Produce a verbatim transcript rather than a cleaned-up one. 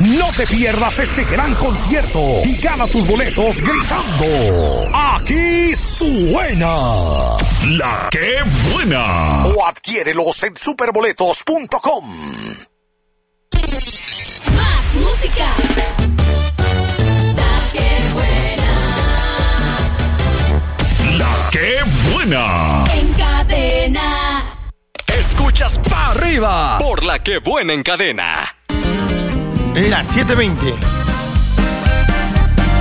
No te pierdas este gran concierto y gana tus boletos gritando: ¡aquí suena! La que buena. O adquiérelos en superboletos punto com. Más música. La que buena. La que buena. En cadena. Escuchas pa' arriba por La que buena en cadena. Las siete veinte.